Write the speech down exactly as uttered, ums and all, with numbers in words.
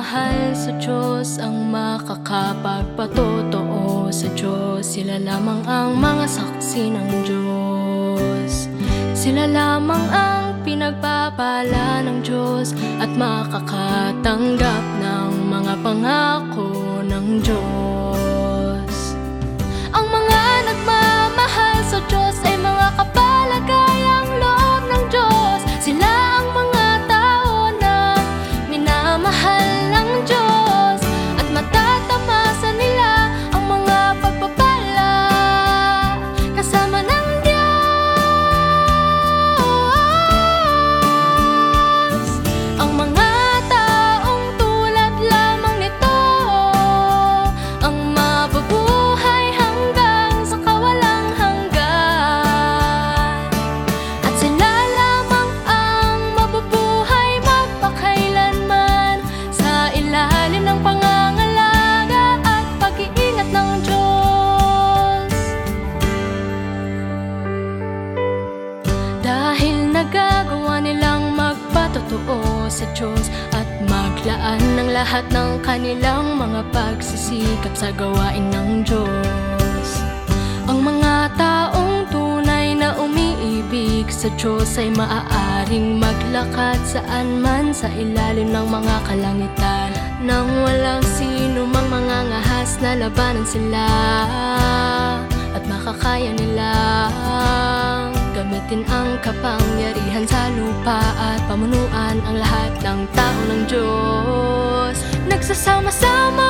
nagmamahal sa Diyos ang makakapagpatotoo sa Diyos. Sila lamang ang mga saksi ng Diyos. Sila lamang ang pinagpapala ng Diyos at makakatanggap ng mga pangako ng Diyos. Ang mga nagmamahal sa Diyos ay mga kapalagayang loob ng Diyos. Sila ang mga tao na minamahal ng Diyos at matatamasa nila ang mga pagpapala kasama ng Diyos. Ang mga taong tulad lamang nito ang mabubuhay hanggang sa kawalang hanggan. At sila lamang ang mabubuhay magpakailanman sa ilalim ng pangangalaga at pag-iingat ng Diyos. Dahil nagagawa nilang magpatotoo sa Diyos at maglaan ng lahat ng kanilang mga pagsisikap sa gawain ng Diyos. Ang mga taong tunay na umiibig sa Diyos ay maaaring maglakad saan man sa ilalim ng mga kalangitan nang walang sino mang mangangahas na labanan sila, at makakaya nilang gamitin ang kapangyarihan sa lupa at pamunuan ang lahat ng tao ng Diyos. Nagsasama-sama